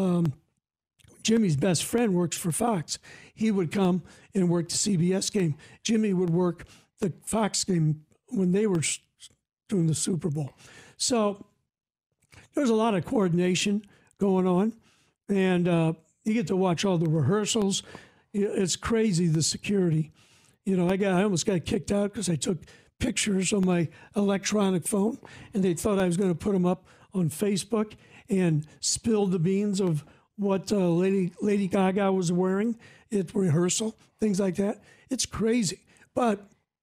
S4: Jimmy's best friend works for Fox. He would come and work the CBS game. Jimmy would work the Fox game when they were doing the Super Bowl. So there's a lot of coordination going on, and you get to watch all the rehearsals. It's crazy, the security. I almost got kicked out because I took pictures on my electronic phone, and they thought I was going to put them up on Facebook and spill the beans of what Lady Gaga was wearing at rehearsal, things like that. It's crazy, but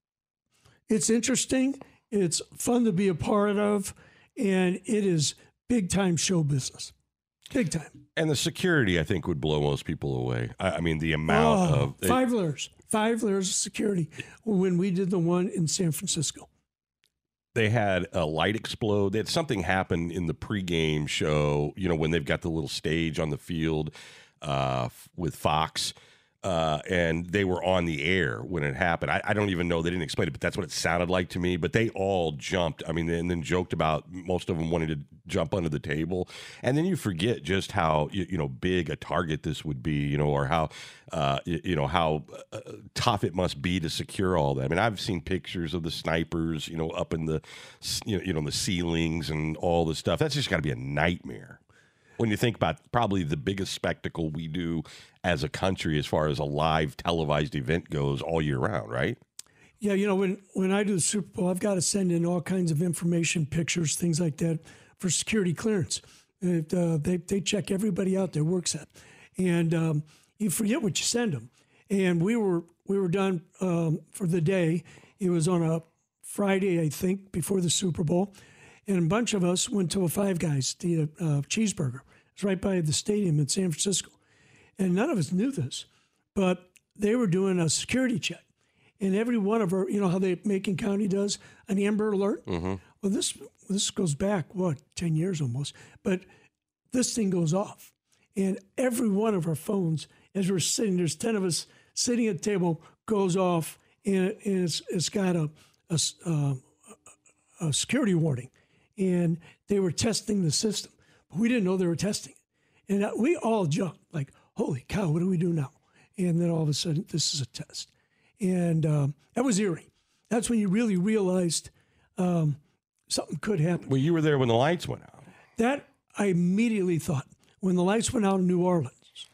S4: it's interesting. It's fun to be a part of, and it is big-time show business. Big time.
S2: And the security, I think, would blow most people away. I mean, the amount of...
S4: 5 layers. 5 layers of security when we did the one in San Francisco.
S2: They had a light explode. They had something happen in the pregame show, when they've got the little stage on the field with Fox. And they were on the air when it happened. I don't even know. They didn't explain it, but that's what it sounded like to me. But they all jumped. I mean, and then joked about most of them wanting to jump under the table. And then you forget just how, big a target this would be, or how, how tough it must be to secure all that. I mean, I've seen pictures of the snipers, up in the, the ceilings and all this stuff. That's just got to be a nightmare. When you think about probably the biggest spectacle we do as a country as far as a live televised event goes all year round, right?
S4: Yeah, when I do the Super Bowl, I've got to send in all kinds of information, pictures, things like that for security clearance. They check everybody out that works at. And you forget what you send them. And we were done for the day. It was on a Friday, I think, before the Super Bowl. And a bunch of us went to a Five Guys to eat a cheeseburger. It's right by the stadium in San Francisco. And none of us knew this, but they were doing a security check. And every one of our, how Macon County does an Amber Alert? Mm-hmm. Well, this goes back, 10 years almost. But this thing goes off. And every one of our phones as we're sitting, there's 10 of us sitting at the table, goes off, and it's got a security warning. And they were testing the system. But we didn't know they were testing it. And we all jumped, like, holy cow, what do we do now? And then all of a sudden, this is a test. And that was eerie. That's when you really realized something could happen.
S2: Well, you were there when the lights went out.
S4: That I immediately thought, when the lights went out in New Orleans,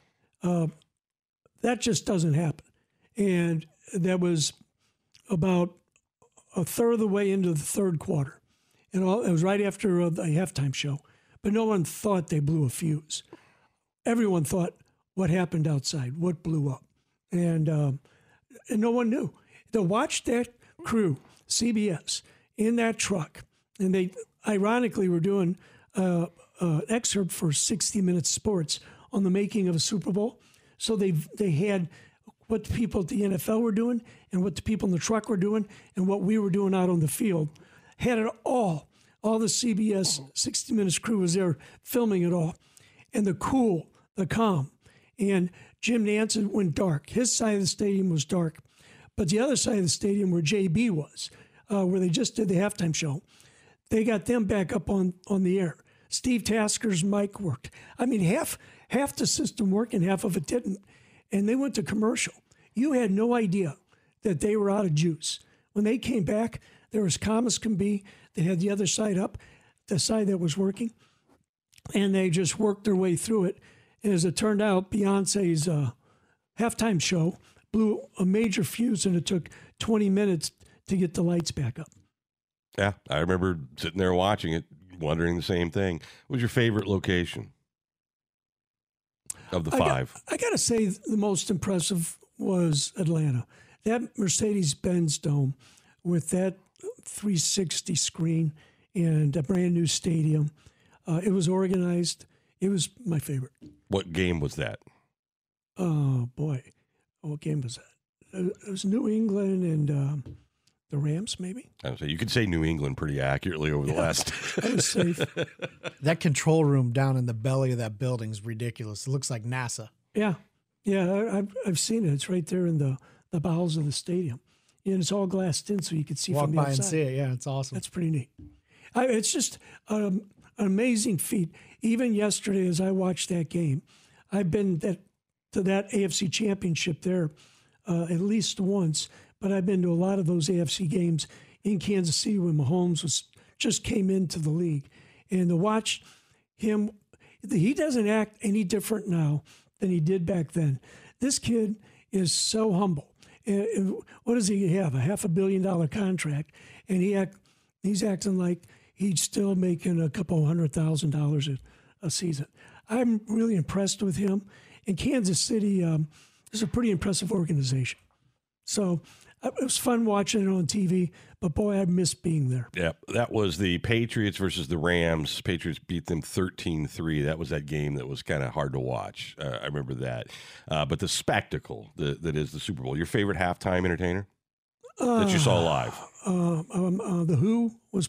S4: that just doesn't happen. And that was about a third of the way into the third quarter. And it was right after the halftime show. But no one thought they blew a fuse. Everyone thought, what happened outside? What blew up? And no one knew. To watch that crew, CBS, in that truck, and they ironically were doing an excerpt for 60 Minutes Sports on the making of a Super Bowl. So they had what the people at the NFL were doing and what the people in the truck were doing and what we were doing out on the field. Had it all. All the CBS 60 Minutes crew was there filming it all. And the cool, the calm. And Jim Nantz went dark. His side of the stadium was dark. But the other side of the stadium where JB was, where they just did the halftime show, they got them back up on the air. Steve Tasker's mic worked. I mean, half the system worked and half of it didn't. And they went to commercial. You had no idea that they were out of juice. When they came back, they were as calm as can be. They had the other side up, the side that was working, and they just worked their way through it. And as it turned out, Beyonce's halftime show blew a major fuse, and it took 20 minutes to get the lights back up.
S2: Yeah, I remember sitting there watching it, wondering the same thing. What was your favorite location of the five?
S4: I got to say the most impressive was Atlanta. That Mercedes-Benz Dome with that 360 screen and a brand new stadium. It was organized. It was my favorite.
S2: What game was that?
S4: Oh, boy. What game was that? It was New England and the Rams, maybe?
S2: I would say you could say New England pretty accurately over the last.
S4: That was safe.
S3: That control room down in the belly of that building is ridiculous. It looks like NASA.
S4: Yeah. Yeah, I've seen it. It's right there in the bowels of the stadium. And it's all glassed in so you can see
S3: Walk
S4: from the
S3: by
S4: outside.
S3: and see it. Yeah, it's awesome.
S4: That's pretty neat. It's just an amazing feat. Even yesterday, as I watched that game, I've been to that AFC championship there at least once, but I've been to a lot of those AFC games in Kansas City when Mahomes just came into the league. And to watch him, he doesn't act any different now than he did back then. This kid is so humble. And what does he have? A $500 million contract, and he's acting like he's still making a couple $100,000 a season. I'm really impressed with him. And Kansas City is a pretty impressive organization. So it was fun watching it on TV, but boy, I missed being there.
S2: Yeah, that was the Patriots versus the Rams. Patriots beat them 13-3. That was that game that was kind of hard to watch. I remember that. But the spectacle that is the Super Bowl. Your favorite halftime entertainer that you saw live?
S4: The Who was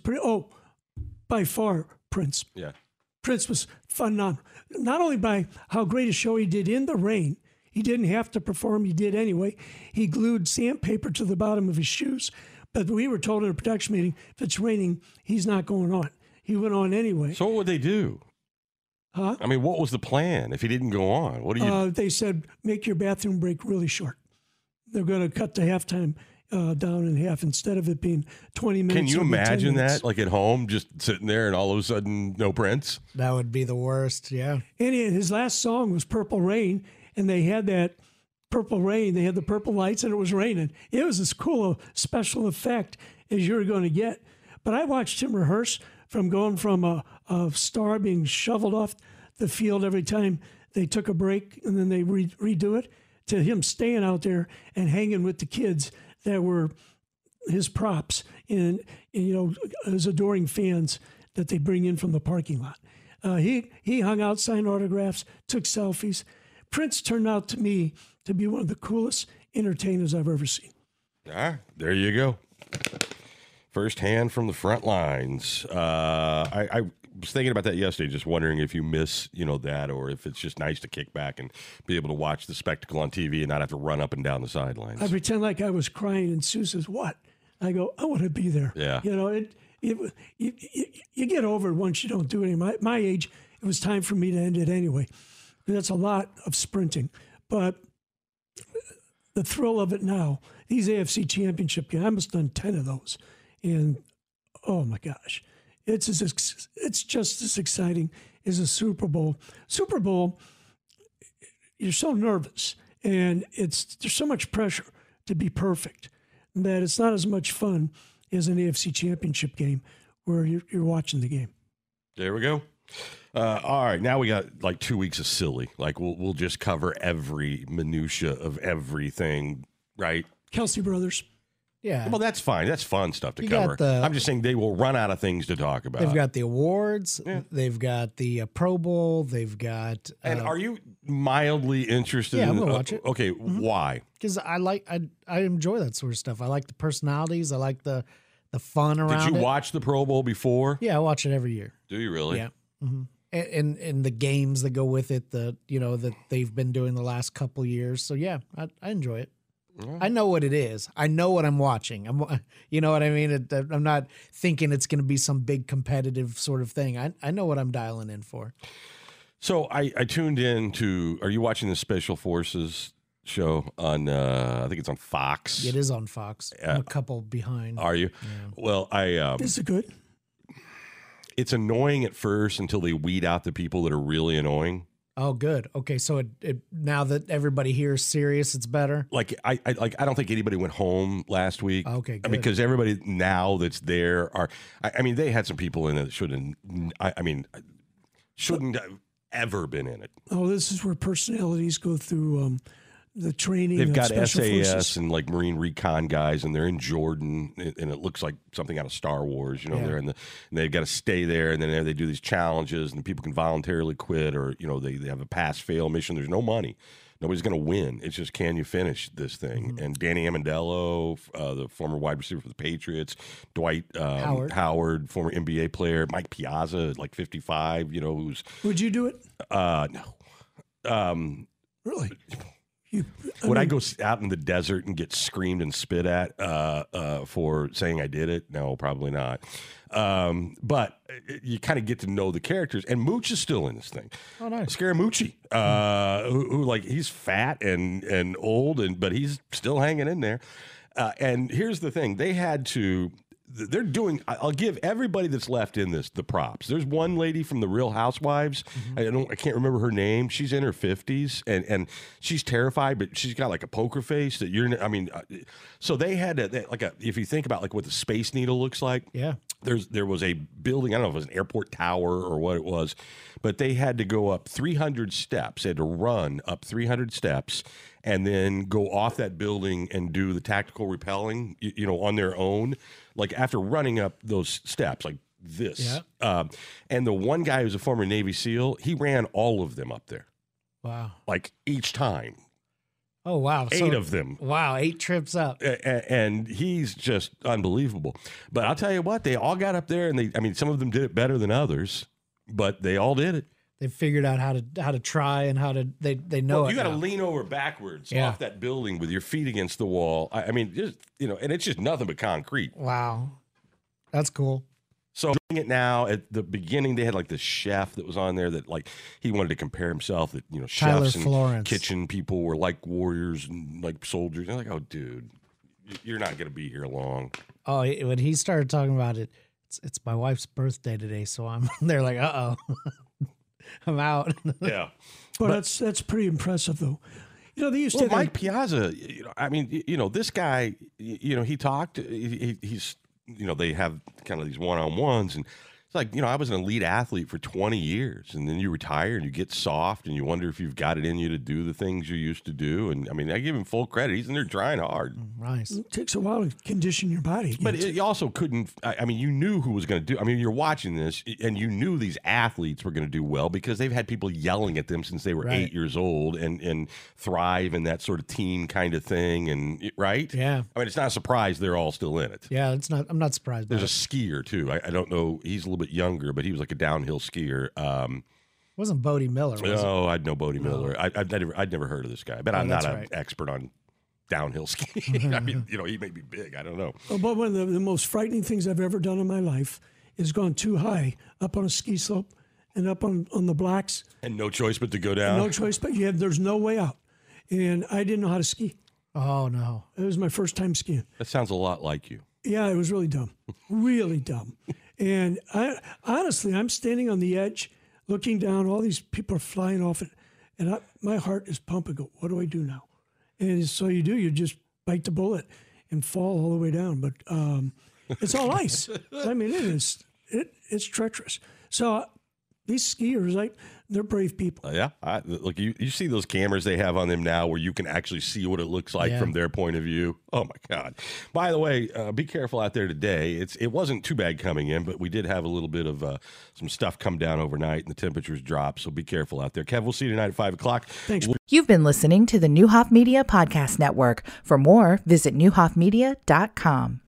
S4: by far Prince.
S2: Yeah.
S4: Prince was phenomenal. Not only by how great a show he did in the rain, he didn't have to perform, he did anyway. He glued sandpaper to the bottom of his shoes, but we were told in a production meeting, if it's raining, he's not going on. He went on anyway.
S2: So what would they do?
S4: Huh?
S2: I mean, what was the plan if he didn't go on? What do you?
S4: They said, make your bathroom break really short. They're going to cut the halftime down in half instead of it being 20 minutes.
S2: Can you imagine
S4: that?
S2: Like at home, just sitting there and all of a sudden, no Prince?
S3: That would be the worst, yeah.
S4: And his last song was Purple Rain, and they had that Purple Rain. They had the purple lights, and it was raining. It was as cool a special effect as you're going to get. But I watched him rehearse from going from a star being shoveled off the field every time they took a break, and then they redo it, to him staying out there and hanging with the kids that were his props and his adoring fans that they bring in from the parking lot. He hung out, signed autographs, took selfies. Prince turned out to me to be one of the coolest entertainers I've ever seen.
S2: Ah, there you go. First hand from the front lines. was thinking about that yesterday, just wondering if you miss, that, or if it's just nice to kick back and be able to watch the spectacle on TV and not have to run up and down the sidelines.
S4: I pretend like I was crying, and Sue says, "What?" I go, "I want to be there."
S2: Yeah.
S4: You get over it once you don't do it. My age, it was time for me to end it anyway. That's a lot of sprinting, but the thrill of it now. These AFC Championship games, I must have done 10 of those, and oh my gosh, it's just as exciting as a Super Bowl. Super Bowl, you're so nervous, and there's so much pressure to be perfect that it's not as much fun as an AFC Championship game where you're watching the game.
S2: There we go. All right, now we got like 2 weeks of silly. Like we'll just cover every minutia of everything, right?
S4: Kelsey Brothers.
S3: Yeah.
S2: Well, that's fine. That's fun stuff to
S3: You
S2: cover.
S3: got
S2: I'm just saying they will run out of things to talk about.
S3: They've got the awards. Yeah. They've got the Pro Bowl. They've got.
S2: And are you mildly interested?
S3: Yeah,
S2: in,
S3: I'm gonna watch it.
S2: Okay, why?
S3: Because I enjoy that sort of stuff. I like the personalities. I like the fun around it.
S2: Did you watch the Pro Bowl before?
S3: Yeah, I watch it every year.
S2: Do you really?
S3: Yeah. Mm-hmm. And the games that go with it, that they've been doing the last couple years. So yeah, I enjoy it. I know what it is. I know what I'm watching. You know what I mean? I'm not thinking it's going to be some big competitive sort of thing. I know what I'm dialing in for.
S2: So I tuned in to. Are you watching the Special Forces show on? I think it's on Fox.
S3: It is on Fox. I'm a couple behind.
S2: Are you? Yeah. Well,
S4: Is it good?
S2: It's annoying at first until they weed out the people that are really annoying.
S3: Oh, good. Okay, so it now that everybody here is serious, it's better.
S2: Like I don't think anybody went home last week.
S3: Okay, good.
S2: Because everybody now that's there are. I mean, they had some people in it that shouldn't. Shouldn't have ever been in it.
S4: Oh, this is where personalities go through the training.
S2: They've got
S4: SAS forces.
S2: and like Marine Recon guys, and they're in Jordan, and it looks like something out of Star Wars. They're and they've got to stay there, and then they do these challenges, and people can voluntarily quit, or they have a pass-fail mission. There's no money. Nobody's going to win. It's just, can you finish this thing? Mm-hmm. And Danny Amendola, the former wide receiver for the Patriots, Dwight Howard, former NBA player, Mike Piazza, like 55. Who's
S4: would you do it?
S2: No.
S4: Really?
S2: Would I go out in the desert and get screamed and spit at for saying I did it? No, probably not. But you kind of get to know the characters, and Mooch is still in this thing.
S3: Oh, nice.
S2: Scaramucci, who like he's fat and old, but he's still hanging in there. And here's the thing: they're doing. I'll give everybody that's left in this the props. There's one lady from the Real Housewives. Mm-hmm. I can't remember her name. She's in her 50s and she's terrified, but she's got like a poker face that so they had if you think about like what the Space Needle looks like.
S3: Yeah.
S2: There was a building. I don't know if it was an airport tower or what it was, but they had to go up 300 steps. They had to run up 300 steps and then go off that building and do the tactical rappelling, on their own. Like after running up those steps, like this.
S3: Yeah.
S2: And the one guy who's a former Navy SEAL, he ran all of them up there.
S3: Wow.
S2: Like each time.
S3: Oh, wow.
S2: 8 of them.
S3: Wow, 8 trips up.
S2: And he's just unbelievable. But I'll tell you what, they all got up there, and some of them did it better than others, but they all did it.
S3: They figured out how to try and how to they know it.
S2: You got to lean over backwards off that building with your feet against the wall. And it's just nothing but concrete.
S3: Wow, that's cool.
S2: So doing it now, at the beginning, they had like this chef that was on there that like he wanted to compare himself that chefs and
S3: Florence.
S2: kitchen people were like warriors and like soldiers. And I'm like, oh, dude, you're not going to be here long.
S3: Oh, when he started talking about it, it's my wife's birthday today, so I'm there like, I'm out.
S2: Yeah,
S4: but that's pretty impressive though. They used to
S2: Mike Piazza. This guy. He talked. He's. They have kind of these one-on-ones, and it's like, I was an elite athlete for 20 years, and then you retire and you get soft, and you wonder if you've got it in you to do the things you used to do. And I give him full credit; he's in there trying hard.
S3: Nice.
S4: It takes a while to condition your body,
S2: but you also couldn't. You knew who was going to do. You're watching this, and you knew these athletes were going to do well because they've had people yelling at them since they were 8 years old, and thrive in that sort of team kind of thing. And right?
S3: Yeah.
S2: It's not a surprise they're all still in it.
S3: Yeah, it's not. I'm not surprised.
S2: There's a skier too. I don't know. He's a little bit younger, but he was like a downhill skier.
S3: Wasn't Bodie Miller? Was
S2: No, I'd know Bodie Miller. I'd never heard of this guy, but I'm not an
S3: right.
S2: expert on downhill skiing. I mean, he may be big. I don't know.
S4: But one of the most frightening things I've ever done in my life is gone too high up on a ski slope and up on the blacks.
S2: And no choice but to go down.
S4: No choice, but there's no way out. And I didn't know how to ski.
S3: Oh, no.
S4: It was my first time skiing.
S2: That sounds a lot like you.
S4: Yeah, it was really dumb. Really dumb. And honestly, I'm standing on the edge looking down. All these people are flying off it. And my heart is pumping. Go, what do I do now? And so you just bite the bullet and fall all the way down. But it's all ice. I mean, it's treacherous. So these skiers, they're brave people.
S2: Yeah. Look, you see those cameras they have on them now where you can actually see what it looks like from their point of view. Oh, my God. By the way, be careful out there today. It wasn't too bad coming in, but we did have a little bit of some stuff come down overnight and the temperatures dropped. So be careful out there. Kev, we'll see you tonight at 5 o'clock.
S4: Thanks.
S1: You've been listening to the Newhoff Media Podcast Network. For more, visit newhoffmedia.com.